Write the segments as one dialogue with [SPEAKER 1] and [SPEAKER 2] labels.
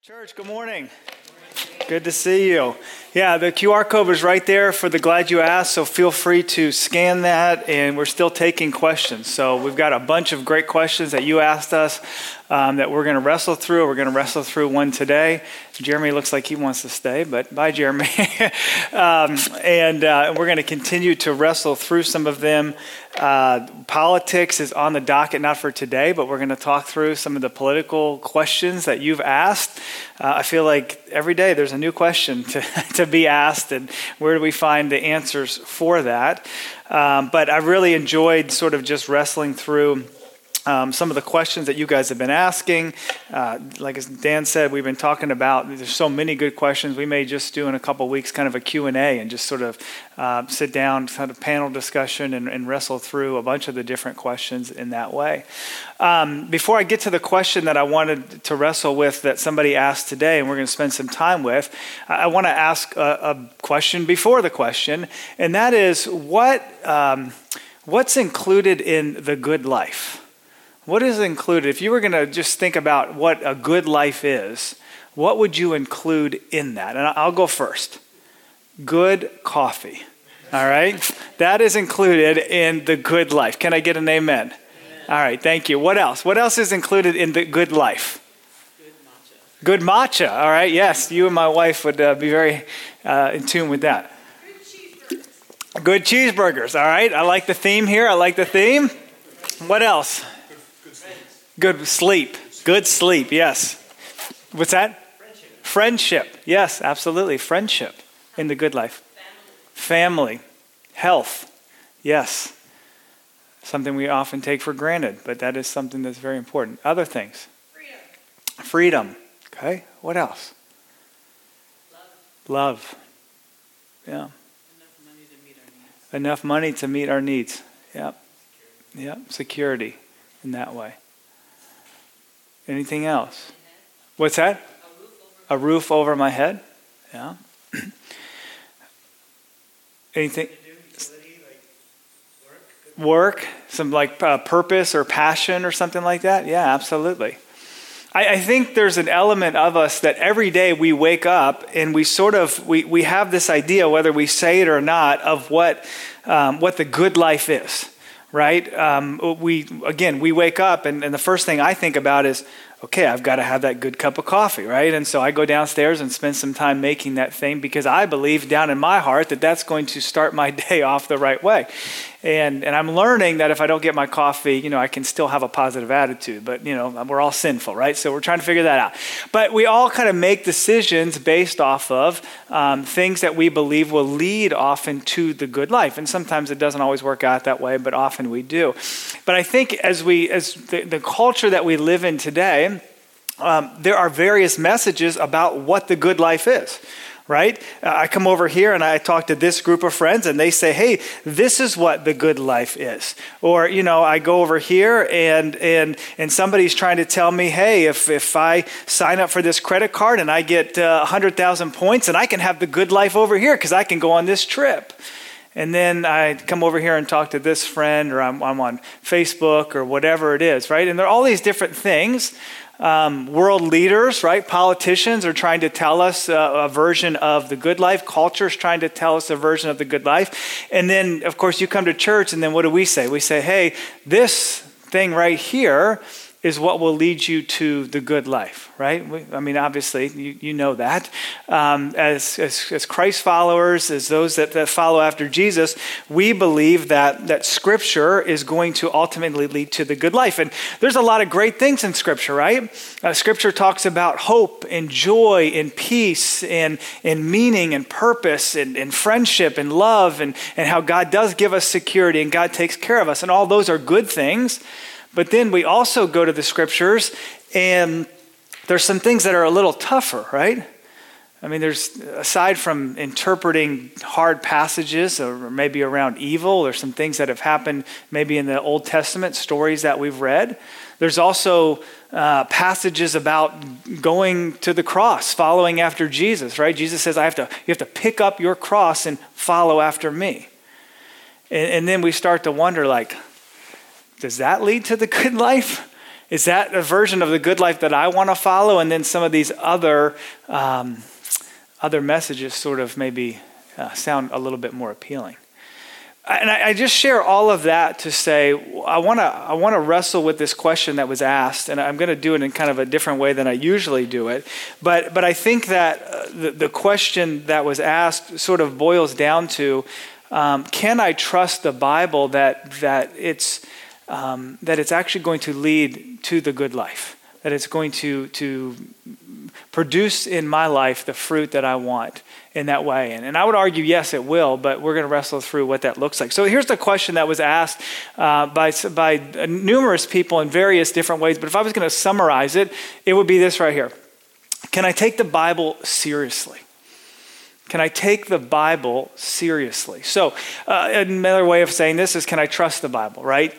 [SPEAKER 1] Church, good morning. Good to see you. Yeah, the QR code is right there for the Glad You Asked, so feel free to scan that, and we're still taking questions. So we've got a bunch of great questions that you asked us that we're going to wrestle through. We're going to wrestle through one today. Jeremy looks like he wants to stay, but bye, Jeremy. And we're going to continue to wrestle through some of them. Politics is on the docket, not for today, but we're going to talk through some of the political questions that you've asked. I feel like every day there's a new question to be asked, and where do we find the answers for that? But I really enjoyed sort of just wrestling through some of the questions that you guys have been asking. Like as Dan said, we've been talking about, there's so many good questions. We may just do in a couple of weeks kind of a Q&A and just sort of sit down, kind of panel discussion and wrestle through a bunch of the different questions in that way. Before I get to the question that I wanted to wrestle with that somebody asked today and we're going to spend some time with, I want to ask a question before the question, and that is what's included in the good life? What is included? If you were going to just think about what a good life is, what would you include in that? And I'll go first. Good coffee. All right? That is included in the good life. Can I get an amen? Amen. All right, thank you. What else? What else is included in the good life? Good matcha. Good matcha. All right, yes. You and my wife would be very in tune with that. Good cheeseburgers. All right, I like the theme here. I like the theme. What else? Good sleep. Good sleep, yes. What's that? Friendship. Yes, absolutely. Friendship in the good life. Family. Health. Yes. Something we often take for granted, but that is something that's very important. Other things. Freedom. Okay. What else? Love. Yeah. Enough money to meet our needs. Yep. Yep. Security in that way. Anything else? What's that? A roof over my head? Yeah. Anything? Work? Some like purpose or passion or something like that? Yeah, absolutely. I think there's an element of us that every day we wake up and we sort of, we have this idea, whether we say it or not, of what the good life is. Right? We wake up and the first thing I think about is, okay, I've got to have that good cup of coffee, right? And so I go downstairs and spend some time making that thing because I believe down in my heart that that's going to start my day off the right way. And I'm learning that if I don't get my coffee, I can still have a positive attitude, but we're all sinful, right? So we're trying to figure that out. But we all kind of make decisions based off of things that we believe will lead often to the good life. And sometimes it doesn't always work out that way, but often we do. But I think as the culture that we live in today, there are various messages about what the good life is. Right? I come over here and I talk to this group of friends and they say, hey, this is what the good life is. Or, I go over here and somebody's trying to tell me, hey, if I sign up for this credit card and I get 100,000 points and I can have the good life over here because I can go on this trip. And then I come over here and talk to this friend or I'm on Facebook or whatever it is, right? And there are all these different things. World leaders, right? Politicians are trying to tell us a version of the good life. Culture is trying to tell us a version of the good life. And then, of course, you come to church and then what do we say? We say, hey, this thing right here is what will lead you to the good life, right? Obviously, you know that. As Christ followers, as those that follow after Jesus, we believe that Scripture is going to ultimately lead to the good life. And there's a lot of great things in Scripture, right? Scripture talks about hope and joy and peace and meaning and purpose and friendship and love and how God does give us security and God takes care of us. And all those are good things. But then we also go to the scriptures and there's some things that are a little tougher, right? There's, aside from interpreting hard passages or maybe around evil, there's some things that have happened maybe in the Old Testament, stories that we've read. There's also passages about going to the cross, following after Jesus, right? Jesus says, you have to pick up your cross and follow after me. And then we start to wonder, does that lead to the good life? Is that a version of the good life that I want to follow? And then some of these other messages sort of maybe sound a little bit more appealing. And I just share all of that to say I want to wrestle with this question that was asked, and I'm going to do it in kind of a different way than I usually do it. But I think that the question that was asked sort of boils down to, can I trust the Bible that it's actually going to lead to the good life, that it's going to produce in my life the fruit that I want in that way? And I would argue, yes, it will, but we're going to wrestle through what that looks like. So here's the question that was asked by numerous people in various different ways. But if I was going to summarize it, it would be this right here. Can I take the Bible seriously? Can I take the Bible seriously? So another way of saying this is, can I trust the Bible, right?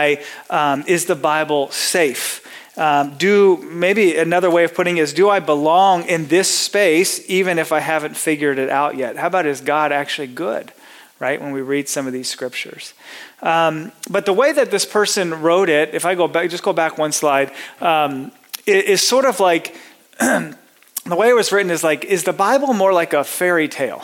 [SPEAKER 1] Is the Bible safe? Maybe another way of putting it is, do I belong in this space even if I haven't figured it out yet? How about, is God actually good, right, when we read some of these scriptures? But the way that this person wrote it, if I go back one slide, is sort of like, the way it was written is like, is the Bible more like a fairy tale,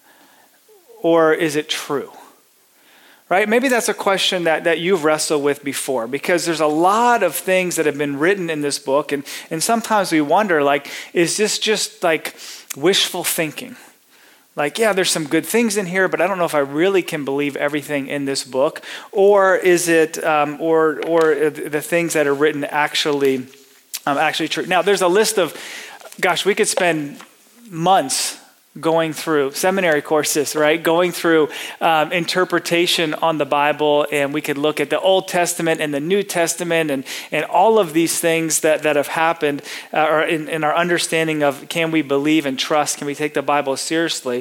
[SPEAKER 1] or is it true? Right? Maybe that's a question that you've wrestled with before, because there's a lot of things that have been written in this book, and sometimes we wonder, like, is this just like wishful thinking? Like, yeah, there's some good things in here, but I don't know if I really can believe everything in this book, or is it, or the things that are written actually true? Now, there's a list of, we could spend months going through seminary courses, right? Going through interpretation on the Bible, and we could look at the Old Testament and the New Testament and all of these things that have happened or in our understanding of, can we believe and trust? Can we take the Bible seriously?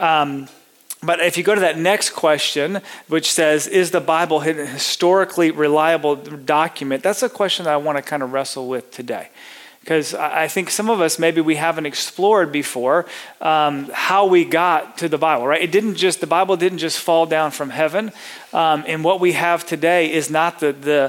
[SPEAKER 1] But if you go to that next question, which says, is the Bible a historically reliable document? That's a question that I want to kind of wrestle with today. Because I think some of us, maybe we haven't explored before how we got to the Bible, right? The Bible didn't just fall down from heaven. And what we have today is not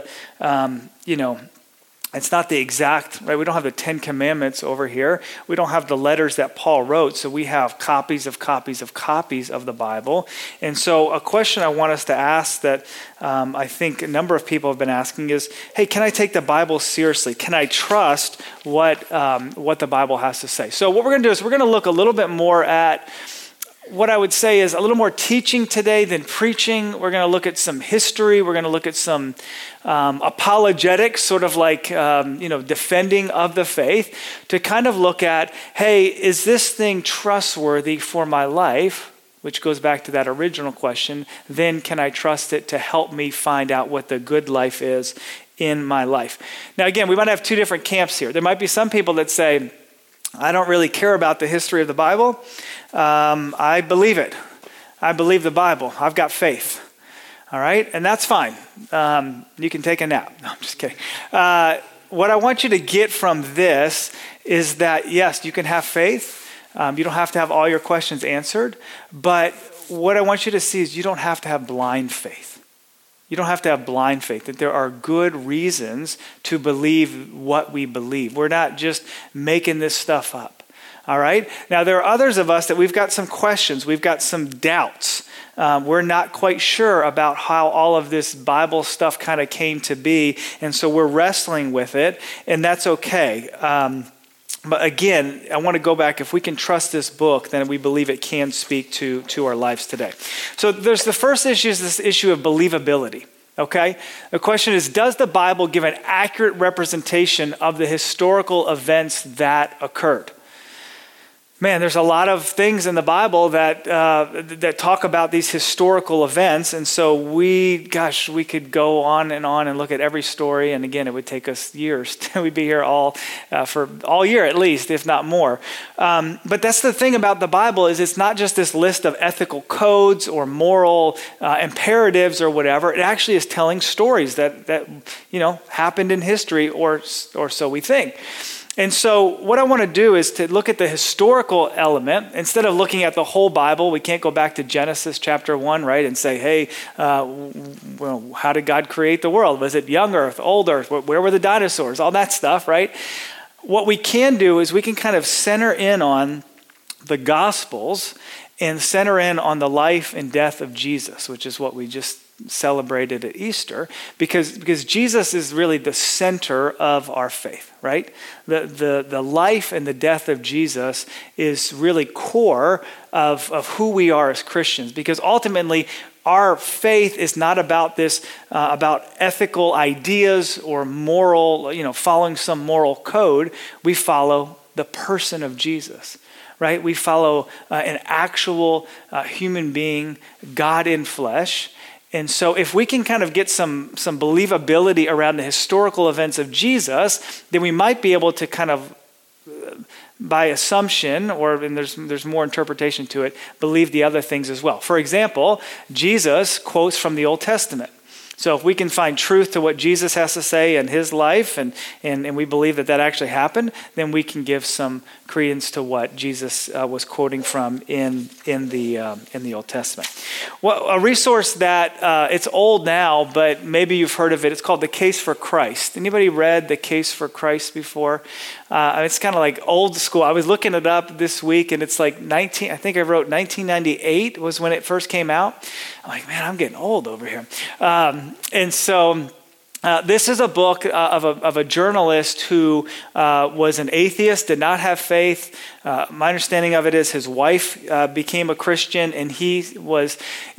[SPEAKER 1] it's not the exact, right? We don't have the 10 Commandments over here. We don't have the letters that Paul wrote. So we have copies of the Bible. And so a question I want us to ask that I think a number of people have been asking is, hey, can I take the Bible seriously? Can I trust what the Bible has to say? So what we're going to do is we're going to look a little bit more at what I would say is a little more teaching today than preaching. We're going to look at some history. We're going to look at some apologetics, sort of like, defending of the faith, to kind of look at, hey, is this thing trustworthy for my life? Which goes back to that original question. Then can I trust it to help me find out what the good life is in my life? Now, again, we might have two different camps here. There might be some people that say, I don't really care about the history of the Bible. I believe it. I believe the Bible. I've got faith. All right? And that's fine. You can take a nap. No, I'm just kidding. What I want you to get from this is that, yes, you can have faith. You don't have to have all your questions answered. But what I want you to see is you don't have to have blind faith. You don't have to have blind faith, that there are good reasons to believe what we believe. We're not just making this stuff up. All right? Now, there are others of us that we've got some questions. We've got some doubts. We're not quite sure about how all of this Bible stuff kind of came to be. And so we're wrestling with it, and that's okay. But again, I want to go back. If we can trust this book, then we believe it can speak to our lives today. So there's the first issue, is this issue of believability. Okay? The question is, does the Bible give an accurate representation of the historical events that occurred? Man, there's a lot of things in the Bible that talk about these historical events, and so we could go on and look at every story, and again, it would take us years. We'd be here for all year at least, if not more. But that's the thing about the Bible, is it's not just this list of ethical codes or moral imperatives or whatever. It actually is telling stories that happened in history, or so we think. And so what I want to do is to look at the historical element. Instead of looking at the whole Bible, we can't go back to Genesis chapter 1, right, and say, hey, well, how did God create the world? Was it young earth, old earth? Where were the dinosaurs? All that stuff, right? What we can do is we can kind of center in on the Gospels and center in on the life and death of Jesus, which is what we just celebrated at Easter, because Jesus is really the center of our faith, right? The life and the death of Jesus is really core of who we are as Christians, because ultimately our faith is not about this, about ethical ideas or moral, following some moral code. We follow the person of Jesus. Right? We follow an actual human being, God in flesh. And so if we can kind of get some believability around the historical events of Jesus, then we might be able to kind of, by assumption, and there's more interpretation to it, believe the other things as well. For example, Jesus quotes from the Old Testament. So if we can find truth to what Jesus has to say in his life, and we believe that actually happened, then we can give some credence to what Jesus was quoting from in the Old Testament. Well, a resource that it's old now, but maybe you've heard of it. It's called The Case for Christ. Anybody read The Case for Christ before? It's kind of like old school. I was looking it up this week, and it's like I think I wrote 1998 was when it first came out. I'm like, man, I'm getting old over here. And so this is a book of a journalist who was an atheist, did not have faith. My understanding of it is his wife became a Christian, and he was,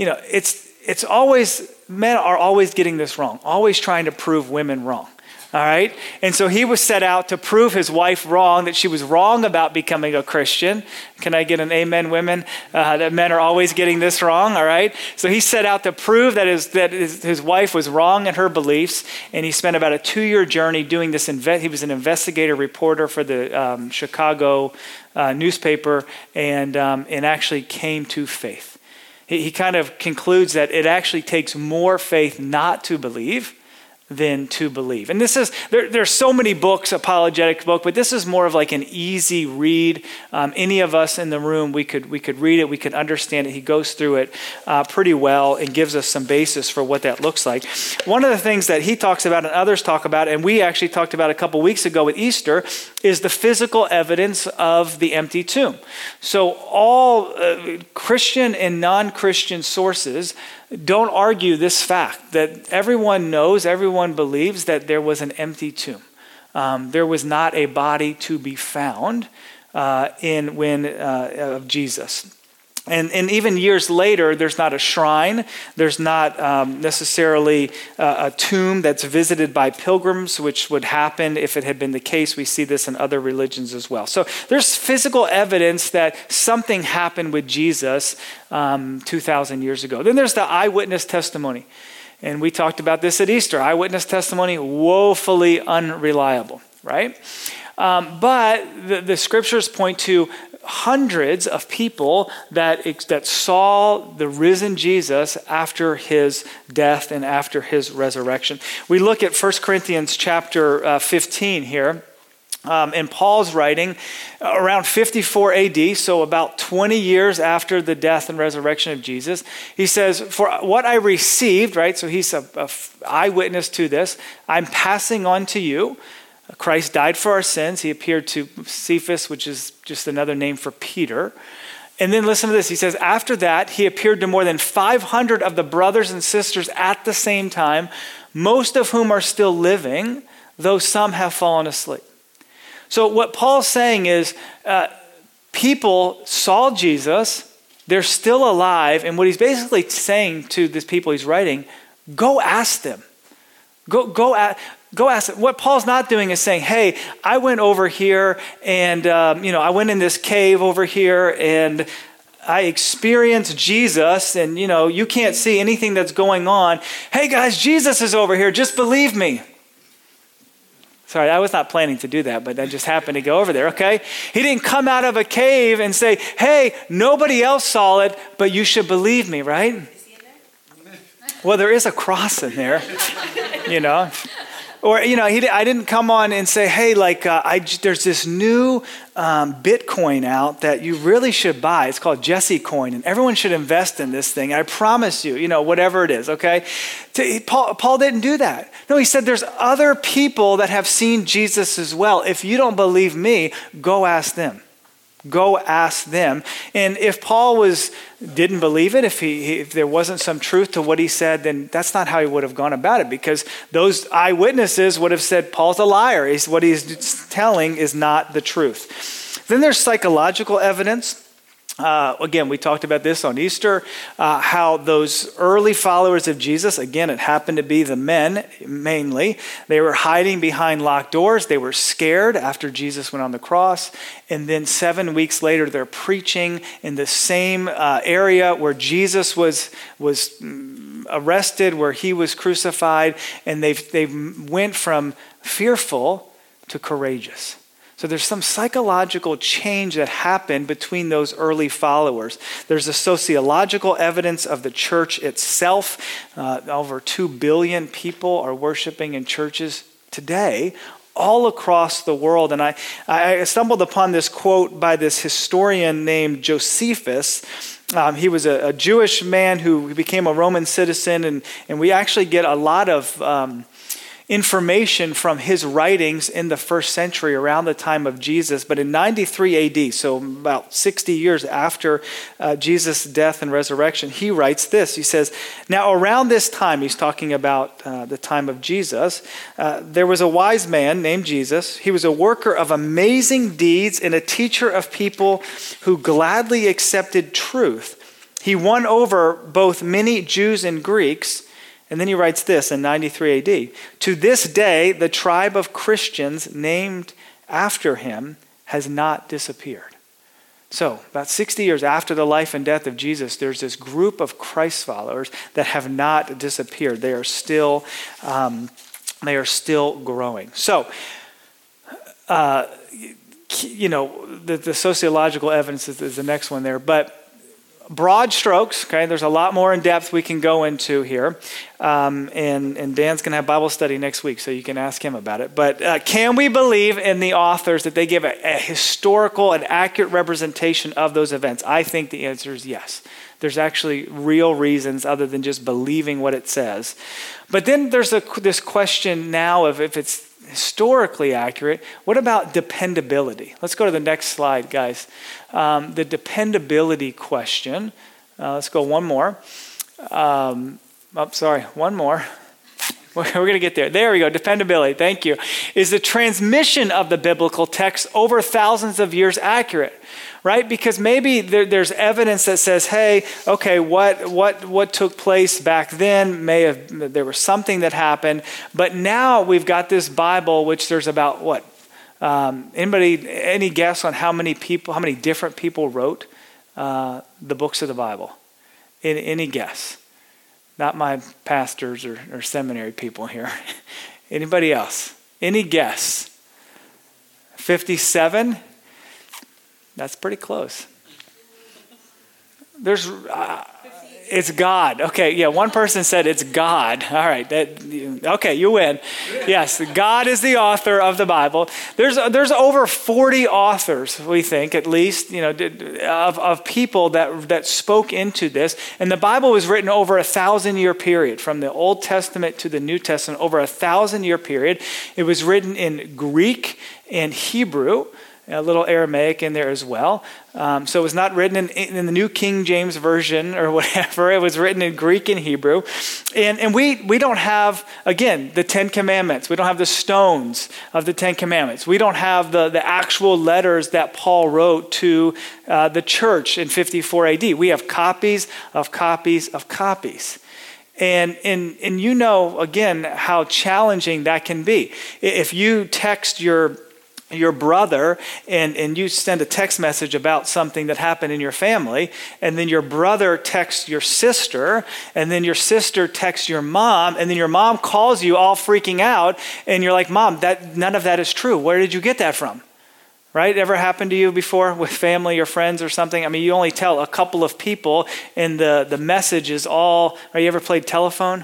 [SPEAKER 1] it's always, men are always getting this wrong, always trying to prove women wrong. All right. And so he was set out to prove his wife wrong, that she was wrong about becoming a Christian. Can I get an amen, women? That men are always getting this wrong. All right. So he set out to prove that his wife was wrong in her beliefs. And he spent about a 2-year journey doing this. He was an investigative reporter for the Chicago newspaper, and actually came to faith. He kind of concludes that it actually takes more faith not to believe than to believe. And this is, there's so many books, apologetic book, but this is more of like an easy read. Any of us in the room, we could read it, we could understand it. He goes through it pretty well and gives us some basis for what that looks like. One of the things that he talks about and others talk about, and we actually talked about a couple weeks ago with Easter, is the physical evidence of the empty tomb. So all Christian and non-Christian sources don't argue this fact that everyone knows, everyone believes that there was an empty tomb. There was not a body to be found of Jesus. And even years later, there's not a shrine. There's not necessarily a tomb that's visited by pilgrims, which would happen if it had been the case. We see this in other religions as well. So there's physical evidence that something happened with Jesus 2,000 years ago. Then there's the eyewitness testimony. And we talked about this at Easter. Eyewitness testimony, woefully unreliable, right? But the scriptures point to hundreds of people that saw the risen Jesus after his death and after his resurrection. We look at 1 Corinthians chapter 15 here. In Paul's writing, around 54 AD, so about 20 years after the death and resurrection of Jesus, he says, "For what I received," right? So he's an eyewitness to this. "I'm passing on to you. Christ died for our sins. He appeared to Cephas," which is just another name for Peter. And then listen to this. He says, "After that, he appeared to more than 500 of the brothers and sisters at the same time, most of whom are still living, though some have fallen asleep." So what Paul's saying is people saw Jesus. They're still alive. And what he's basically saying to these people he's writing, go ask them. Go ask them. What Paul's not doing is saying, hey, I went over here and, I went in this cave over here and I experienced Jesus and, you can't see anything that's going on. Hey guys, Jesus is over here. Just believe me. Sorry, I was not planning to do that, but I just happened to go over there, okay? He didn't come out of a cave and say, hey, nobody else saw it, but you should believe me, right? Is he in there? Well, there is a cross in there, Or, I didn't come on and say, hey, there's this new Bitcoin out that you really should buy. It's called Jesse Coin, and everyone should invest in this thing. I promise you, whatever it is, okay? Paul didn't do that. No, he said there's other people that have seen Jesus as well. If you don't believe me, go ask them. Go ask them. And if Paul didn't believe it, if there wasn't some truth to what he said, then that's not how he would have gone about it, because those eyewitnesses would have said Paul's a liar. What he's telling is not the truth. Then there's psychological evidence. Again, we talked about this on Easter, how those early followers of Jesus, again, it happened to be the men mainly, they were hiding behind locked doors. They were scared after Jesus went on the cross. And then 7 weeks later, they're preaching in the same area where Jesus was arrested, where he was crucified. And they went from fearful to courageous. So there's some psychological change that happened between those early followers. There's the sociological evidence of the church itself. Over 2 billion people are worshiping in churches today all across the world. And I stumbled upon this quote by this historian named Josephus. He was a Jewish man who became a Roman citizen, and we actually get a lot of information from his writings in the first century around the time of Jesus. But in 93 AD, so about 60 years after Jesus' death and resurrection, he writes this. He says, now around this time, he's talking about the time of Jesus, there was a wise man named Jesus. He was a worker of amazing deeds and a teacher of people who gladly accepted truth. He won over both many Jews and Greeks. And then he writes this in 93 AD. To this day, the tribe of Christians named after him has not disappeared. So about 60 years after the life and death of Jesus, there's this group of Christ followers that have not disappeared. They are still growing. So, the sociological evidence is the next one there. But broad strokes, okay, there's a lot more in depth we can go into here. And Dan's going to have Bible study next week, so you can ask him about it. But can we believe in the authors that they give a historical and accurate representation of those events? I think the answer is yes. There's actually real reasons other than just believing what it says. But then there's this question now of if it's historically accurate, what about dependability? Let's go to the next slide, guys. The dependability question. Let's go one more. One more. We're going to get there. There we go. Dependability. Thank you. Is the transmission of the biblical text over thousands of years accurate? Right? Because maybe there's evidence that says, hey, okay, what took place back then there was something that happened, but now we've got this Bible, which there's about what? Any guess on how many different people wrote the books of the Bible? Any guess? Not my pastors or seminary people here. Anybody else? Any guess? 57? That's pretty close. It's God. Okay, yeah, one person said it's God. All right, okay, you win. Yes, God is the author of the Bible. There's over 40 authors, we think, at least, of people that spoke into this. And the Bible was written over 1,000-year period, from the Old Testament to the New Testament, over 1,000-year period. It was written in Greek and Hebrew, a little Aramaic in there as well. So it was not written in the New King James Version or whatever. It was written in Greek and Hebrew. And we don't have, again, the Ten Commandments. We don't have the stones of the Ten Commandments. We don't have the actual letters that Paul wrote to the church in 54 AD. We have copies of copies of copies. And again, how challenging that can be. If you text your brother and you send a text message about something that happened in your family, and then your brother texts your sister, and then your sister texts your mom, and then your mom calls you all freaking out, and you're like, Mom, none of that is true. Where did you get that from? Right? Ever happened to you before with family or friends or something? I mean, you only tell a couple of people, and the message is all, you ever played telephone?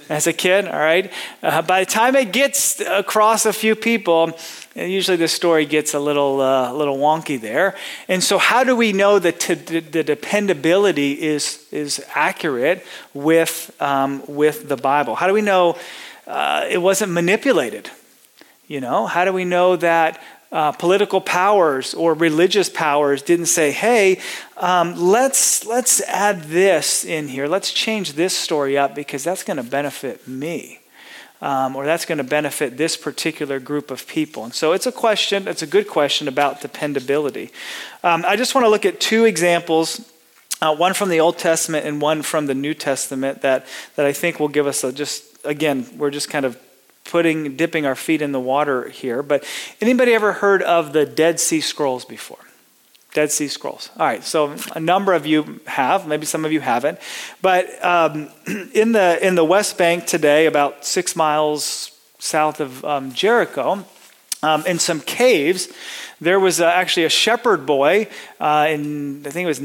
[SPEAKER 1] as a kid, all right? By the time it gets across a few people, usually the story gets a little wonky there. And so how do we know that the dependability is accurate with the Bible? How do we know it wasn't manipulated? How do we know that political powers or religious powers didn't say, hey, let's add this in here. Let's change this story up because that's going to benefit me. Or that's going to benefit this particular group of people. And so it's a good question about dependability. I just want to look at two examples, one from the Old Testament and one from the New Testament that I think will give us we're just kind of dipping our feet in the water here. But anybody ever heard of the Dead Sea Scrolls before? Dead Sea Scrolls. All right, so a number of you have, maybe some of you haven't. But in the West Bank today, about 6 miles south of Jericho, in some caves, there was actually a shepherd boy in, I think it was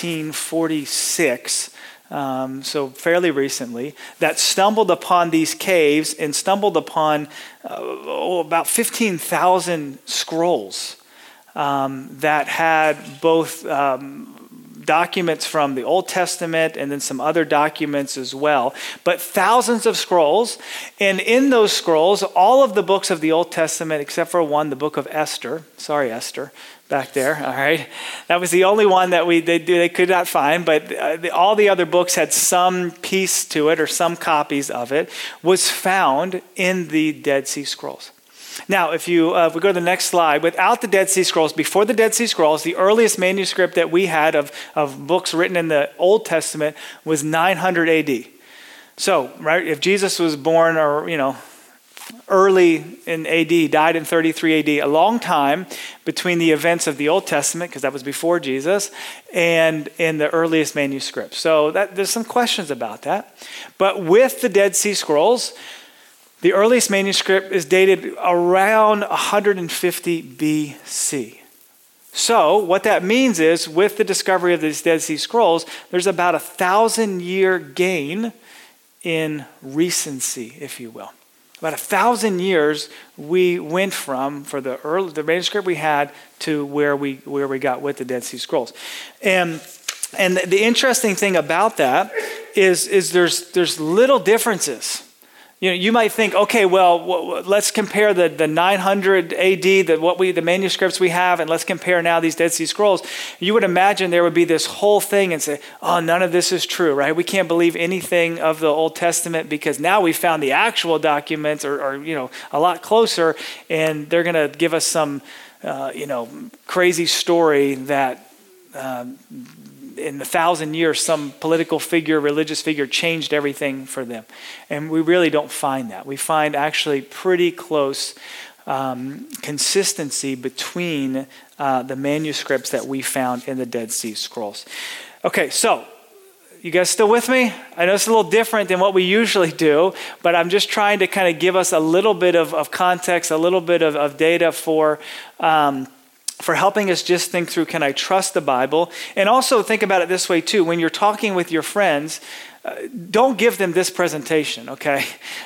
[SPEAKER 1] 1946, so fairly recently, that stumbled upon these caves and stumbled upon about 15,000 scrolls that had both documents from the Old Testament and then some other documents as well, but thousands of scrolls. And in those scrolls, all of the books of the Old Testament, except for one, the book of Esther. Sorry, Esther, back there. All right, that was the only one that they could not find. But all the other books had some piece to it or some copies of it. Was found in the Dead Sea Scrolls. Now, if we go to the next slide, without the Dead Sea Scrolls, before the Dead Sea Scrolls, the earliest manuscript that we had of books written in the Old Testament was 900 AD. So, right, if Jesus was born early in AD, died in 33 AD, a long time between the events of the Old Testament, because that was before Jesus, and in the earliest manuscript. So there's some questions about that. But with the Dead Sea Scrolls, the earliest manuscript is dated around 150 BC. So what that means is, with the discovery of these Dead Sea Scrolls, there's about 1,000-year gain in recency, if you will. About 1,000 years we went from, for the manuscript we had, to where we got with the Dead Sea Scrolls. And the interesting thing about that is there's little differences. You might think, okay, well, let's compare the 900 AD, the manuscripts we have, and let's compare now these Dead Sea Scrolls. You would imagine there would be this whole thing and say, oh, none of this is true, right? We can't believe anything of the Old Testament because now we found the actual documents are a lot closer, and they're going to give us some, crazy story that in 1,000 years, some political figure, religious figure changed everything for them. And we really don't find that. We find actually pretty close consistency between the manuscripts that we found in the Dead Sea Scrolls. Okay, so you guys still with me? I know it's a little different than what we usually do, but I'm just trying to kind of give us a little bit of context, a little bit of data for helping us just think through, can I trust the Bible? And also think about it this way too. When you're talking with your friends, don't give them this presentation, okay?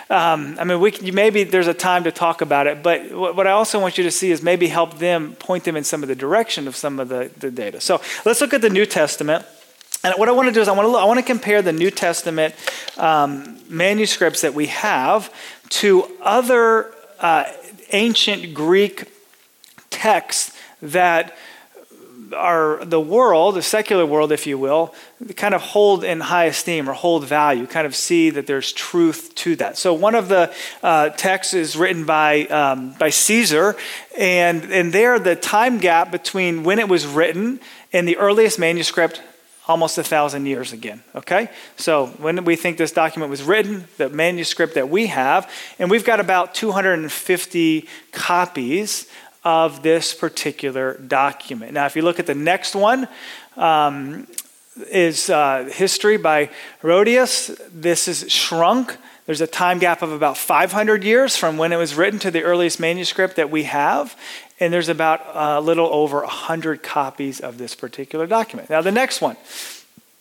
[SPEAKER 1] Maybe there's a time to talk about it, but what I also want you to see is maybe help them, point them in some of the direction of some of the data. So let's look at the New Testament. And what I want to do is I want to compare the New Testament manuscripts that we have to other ancient Greek texts that are the secular world, if you will, kind of hold in high esteem or hold value, kind of see that there's truth to that. So one of the texts is written by Caesar, and there the time gap between when it was written and the earliest manuscript, almost 1,000 years again, okay? So when we think this document was written, the manuscript that we have, and we've got about 250 copies of this particular document. Now, if you look at the next one, is History by Herodotus. This is shrunk. There's a time gap of about 500 years from when it was written to the earliest manuscript that we have. And there's about a little over 100 copies of this particular document. Now, the next one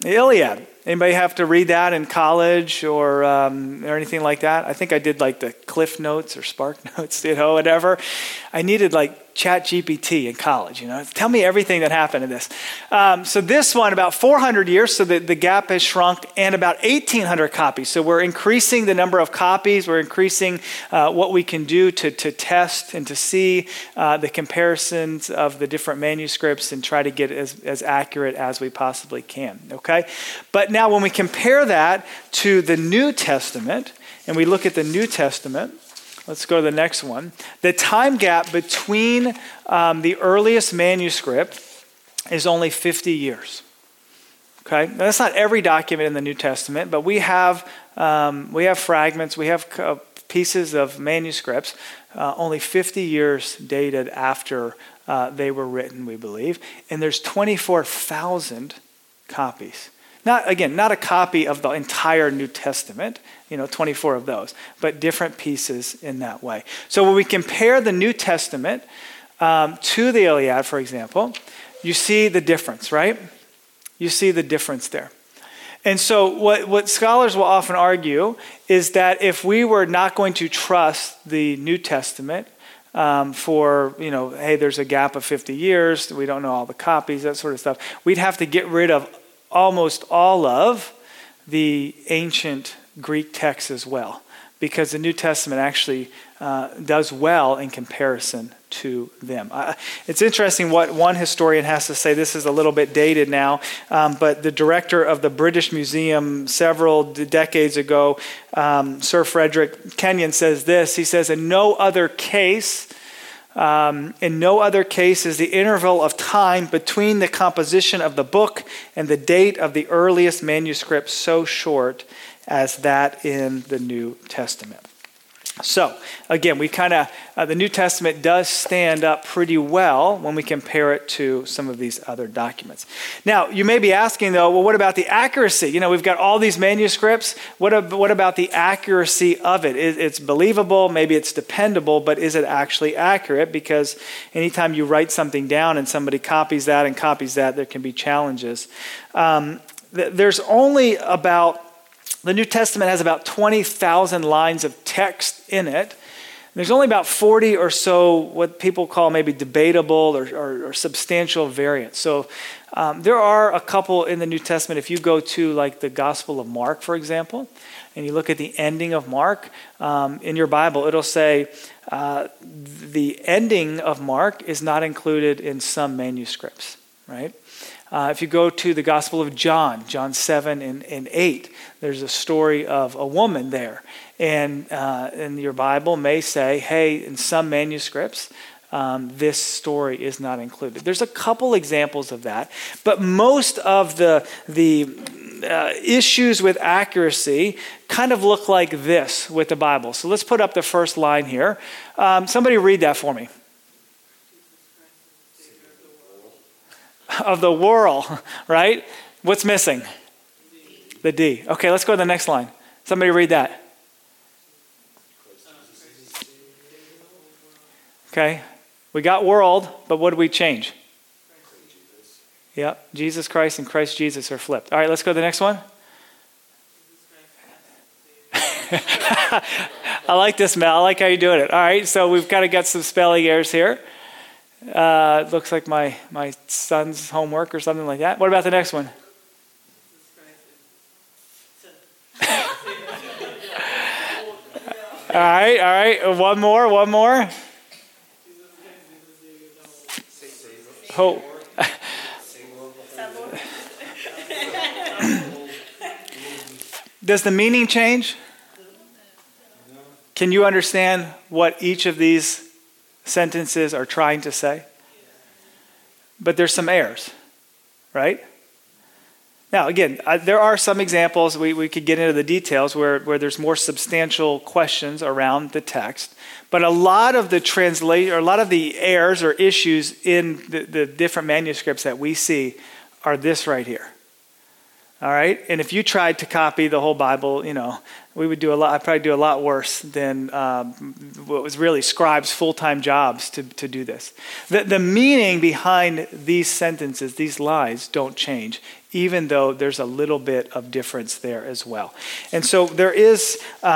[SPEAKER 1] The Iliad. Anybody have to read that in college or anything like that? I think I did like the Cliff Notes or Spark Notes, whatever. I needed like ChatGPT in college, Tell me everything that happened in this. So this one, about 400 years, so the gap has shrunk, and about 1,800 copies. So we're increasing the number of copies. We're increasing what we can do to test and to see the comparisons of the different manuscripts and try to get as accurate as we possibly can, okay? But now when we compare that to the New Testament, and we look at the New Testament, let's go to the next one. The time gap between the earliest manuscript is only 50 years. Okay, now, that's not every document in the New Testament, but we have fragments, we have pieces of manuscripts, only 50 years dated after they were written, we believe, and there's 24,000 copies. Not a copy of the entire New Testament, 24 of those, but different pieces in that way. So when we compare the New Testament to the Iliad, for example, you see the difference, right? You see the difference there. And so what scholars will often argue is that if we were not going to trust the New Testament for, hey, there's a gap of 50 years, we don't know all the copies, that sort of stuff, we'd have to get rid of almost all of the ancient Greek texts as well, because the New Testament actually does well in comparison to them. It's interesting what one historian has to say. This is a little bit dated now, but the director of the British Museum several decades ago, Sir Frederick Kenyon, says this. He says, in no other case is the interval of time between the composition of the book and the date of the earliest manuscript so short as that in the New Testament. So, again, the New Testament does stand up pretty well when we compare it to some of these other documents. Now, you may be asking, though, well, what about the accuracy? We've got all these manuscripts. What about the accuracy of it? It's believable, maybe it's dependable, but is it actually accurate? Because anytime you write something down and somebody copies that, there can be challenges. The New Testament has about 20,000 lines of text in it. There's only about 40 or so what people call maybe debatable or substantial variants. So there are a couple in the New Testament. If you go to like the Gospel of Mark, for example, and you look at the ending of Mark, in your Bible, it'll say the ending of Mark is not included in some manuscripts, right? If you go to the Gospel of John 7 and 8, there's a story of a woman there. And your Bible may say, hey, in some manuscripts, this story is not included. There's a couple examples of that. But most of the issues with accuracy kind of look like this with the Bible. So let's put up the first line here. Somebody read that for me. Of the world, right? What's missing? The D. Okay, let's go to the next line. Somebody read that. Okay, we got world, but what did we change? Yep, Jesus Christ and Christ Jesus are flipped. All right, let's go to the next one. I like this, Mel. I like how you're doing it. All right, so we've kind of got some spelling errors here. It looks like my son's homework or something like that. What about the next one? All right. One more. Oh. Does the meaning change? Can you understand what each of these sentences are trying to say? But there's some errors, right? Now, again, there are some examples, we could get into the details where there's more substantial questions around the text. But a lot of the errors or issues in the different manuscripts that we see are this right here. All right. And if you tried to copy the whole Bible, I'd probably do a lot worse than what was really scribes' full-time jobs to do this. The meaning behind these sentences, these lies, don't change, even though there's a little bit of difference there as well. And so there is,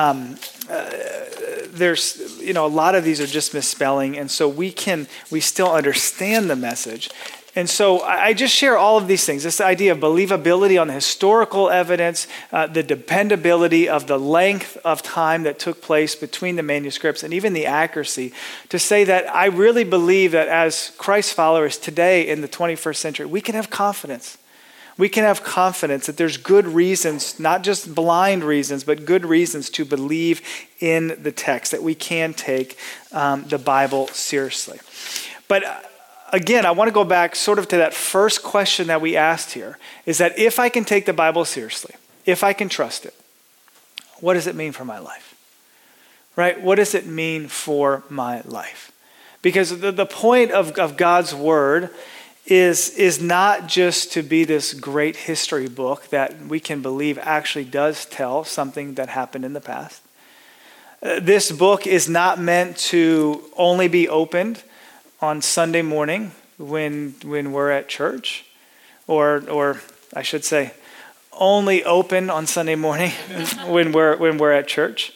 [SPEAKER 1] a lot of these are just misspelling, and so we still understand the message. And so I just share all of these things, this idea of believability on the historical evidence, the dependability of the length of time that took place between the manuscripts, and even the accuracy, to say that I really believe that as Christ followers today in the 21st century, we can have confidence. We can have confidence that there's good reasons, not just blind reasons, but good reasons to believe in the text, that we can take the Bible seriously. But again, I want to go back sort of to that first question that we asked here, is that if I can take the Bible seriously, if I can trust it, what does it mean for my life? Right? What does it mean for my life? Because the point of God's word is not just to be this great history book that we can believe actually does tell something that happened in the past. This book is not meant to only be opened on Sunday morning when we're at church, or I should say, only open on Sunday morning when we're at church,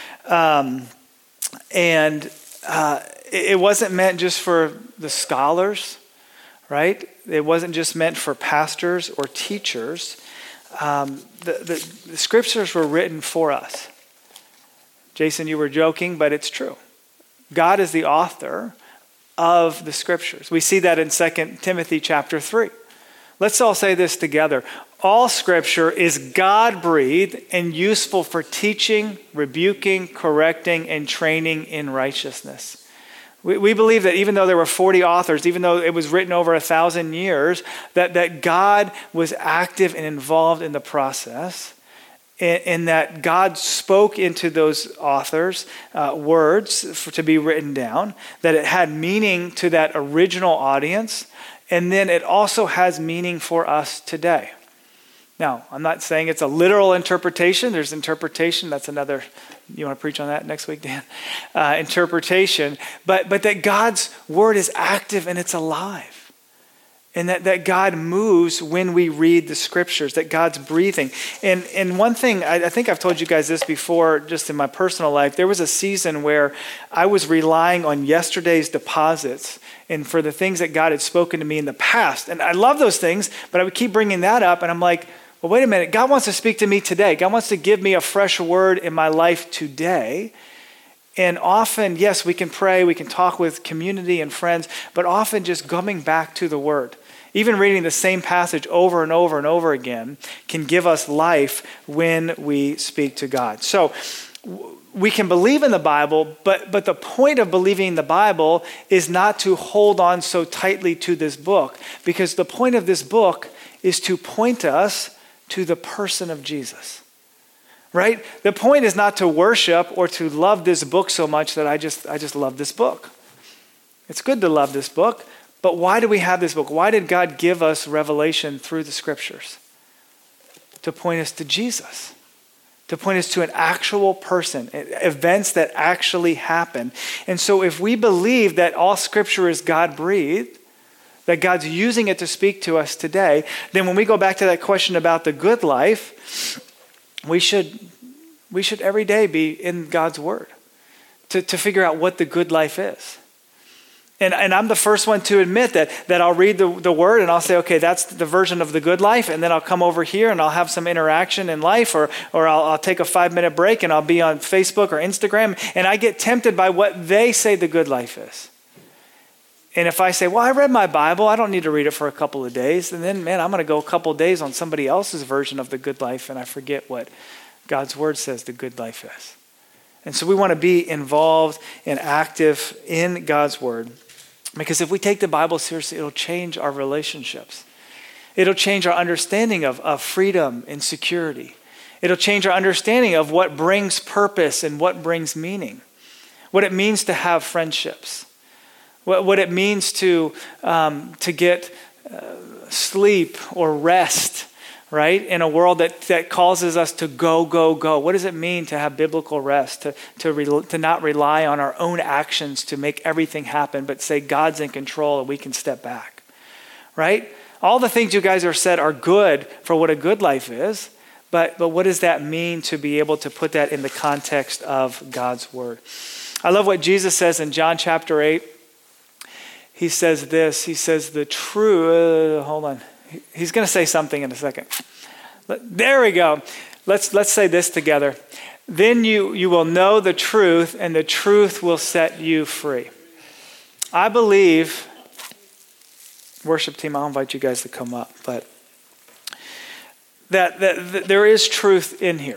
[SPEAKER 1] and it wasn't meant just for the scholars, right? It wasn't just meant for pastors or teachers. The scriptures were written for us. Jason, you were joking, but it's true. God is the author of the scriptures. We see that in 2 Timothy chapter 3. Let's all say this together. All scripture is God-breathed and useful for teaching, rebuking, correcting, and training in righteousness. We believe that even though there were 40 authors, even though it was written over 1,000 years, that God was active and involved in the process, and that God spoke into those authors words to be written down, that it had meaning to that original audience, and then it also has meaning for us today. Now, I'm not saying it's a literal interpretation. There's interpretation. That's another, you want to preach on that next week, Dan? Interpretation. But that God's word is active and it's alive. And that God moves when we read the scriptures, that God's breathing. And one thing, I think I've told you guys this before, just in my personal life, there was a season where I was relying on yesterday's deposits and for the things that God had spoken to me in the past. And I love those things, but I would keep bringing that up. And I'm like, well, wait a minute. God wants to speak to me today. God wants to give me a fresh word in my life today. And often, yes, we can pray, we can talk with community and friends, but often just coming back to the word. Even reading the same passage over and over and over again can give us life when we speak to God. So we can believe in the Bible, but the point of believing in the Bible is not to hold on so tightly to this book, because the point of this book is to point us to the person of Jesus. Right? The point is not to worship or to love this book so much that I just love this book. It's good to love this book, but why do we have this book? Why did God give us revelation through the scriptures? To point us to Jesus. To point us to an actual person, events that actually happen. And so if we believe that all scripture is God-breathed, that God's using it to speak to us today, then when we go back to that question about the good life, we should every day be in God's word to figure out what the good life is. And I'm the first one to admit that I'll read the word and I'll say, okay, that's the version of the good life. And then I'll come over here and I'll have some interaction in life, or I'll take a 5-minute break and I'll be on Facebook or Instagram. And I get tempted by what they say the good life is. And if I say, well, I read my Bible, I don't need to read it for a couple of days. And then, man, I'm going to go a couple of days on somebody else's version of the good life, and I forget what God's word says the good life is. And so we want to be involved and active in God's word, because if we take the Bible seriously, it'll change our relationships. It'll change our understanding of freedom and security. It'll change our understanding of what brings purpose and what brings meaning, what it means to have friendships, what it means to get sleep or rest, right? In a world that causes us to go, go, go. What does it mean to have biblical rest, to not rely on our own actions to make everything happen, but say God's in control and we can step back, right? All the things you guys have said are good for what a good life is, but what does that mean to be able to put that in the context of God's word? I love what Jesus says in John chapter 8. He says this, he says the true, hold on. He's going to say something in a second. There we go. Let's say this together. Then you will know the truth, and the truth will set you free. I believe, worship team, I'll invite you guys to come up, but that there is truth in here.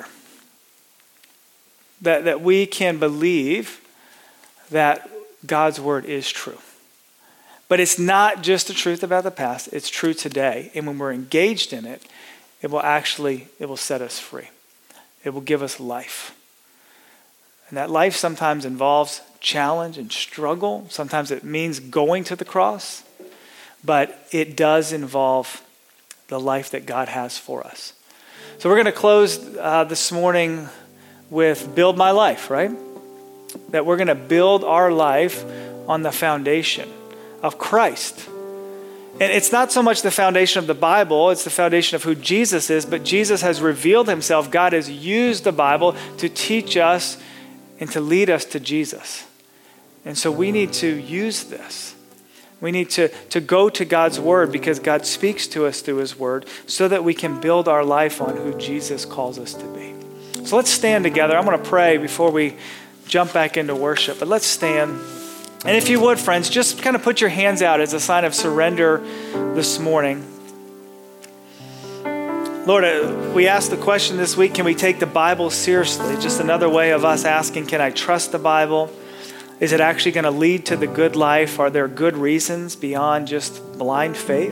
[SPEAKER 1] That we can believe that God's word is true. But it's not just the truth about the past, it's true today. And when we're engaged in it, it will set us free. It will give us life. And that life sometimes involves challenge and struggle. Sometimes it means going to the cross. But it does involve the life that God has for us. So we're going to close this morning with Build My Life, right? That we're going to build our life on the foundation of Christ. And it's not so much the foundation of the Bible, it's the foundation of who Jesus is, but Jesus has revealed himself. God has used the Bible to teach us and to lead us to Jesus. And so we need to use this. We need to go to God's word because God speaks to us through his word so that we can build our life on who Jesus calls us to be. So let's stand together. I'm going to pray before we jump back into worship, but let's stand. And if you would, friends, just kind of put your hands out as a sign of surrender this morning. Lord, we asked the question this week, can we take the Bible seriously? Just another way of us asking, can I trust the Bible? Is it actually going to lead to the good life? Are there good reasons beyond just blind faith?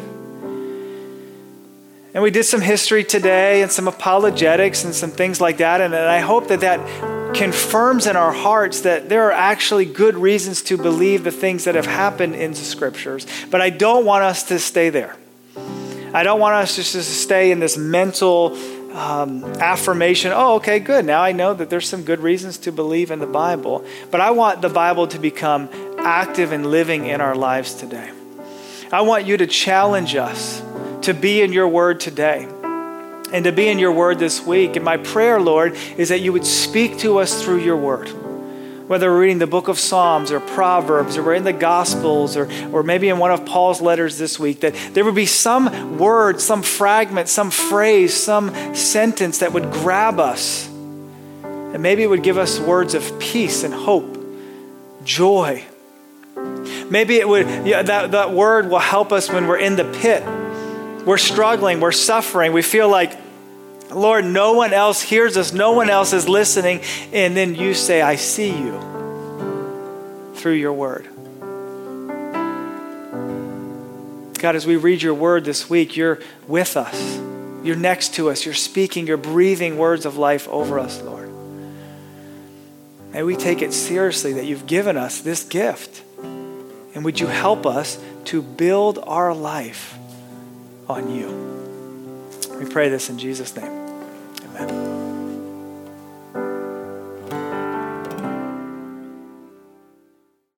[SPEAKER 1] And we did some history today and some apologetics and some things like that. And I hope that confirms in our hearts that there are actually good reasons to believe the things that have happened in the scriptures. But I don't want us to stay there. I don't want us just to stay in this mental affirmation. Oh, okay, good. Now I know that there's some good reasons to believe in the Bible. But I want the Bible to become active and living in our lives today. I want you to challenge us to be in your word today and to be in your word this week. And my prayer, Lord, is that you would speak to us through your word. Whether we're reading the book of Psalms or Proverbs or we're in the Gospels or maybe in one of Paul's letters this week, that there would be some word, some fragment, some phrase, some sentence that would grab us. And maybe it would give us words of peace and hope, joy. Maybe it would, that word will help us when we're in the pit. We're struggling, we're suffering. We feel like, Lord, no one else hears us. No one else is listening. And then you say, I see you through your word. God, as we read your word this week, you're with us. You're next to us. You're speaking. You're breathing words of life over us, Lord. May we take it seriously that you've given us this gift. And would you help us to build our life on you? We pray this in Jesus' name.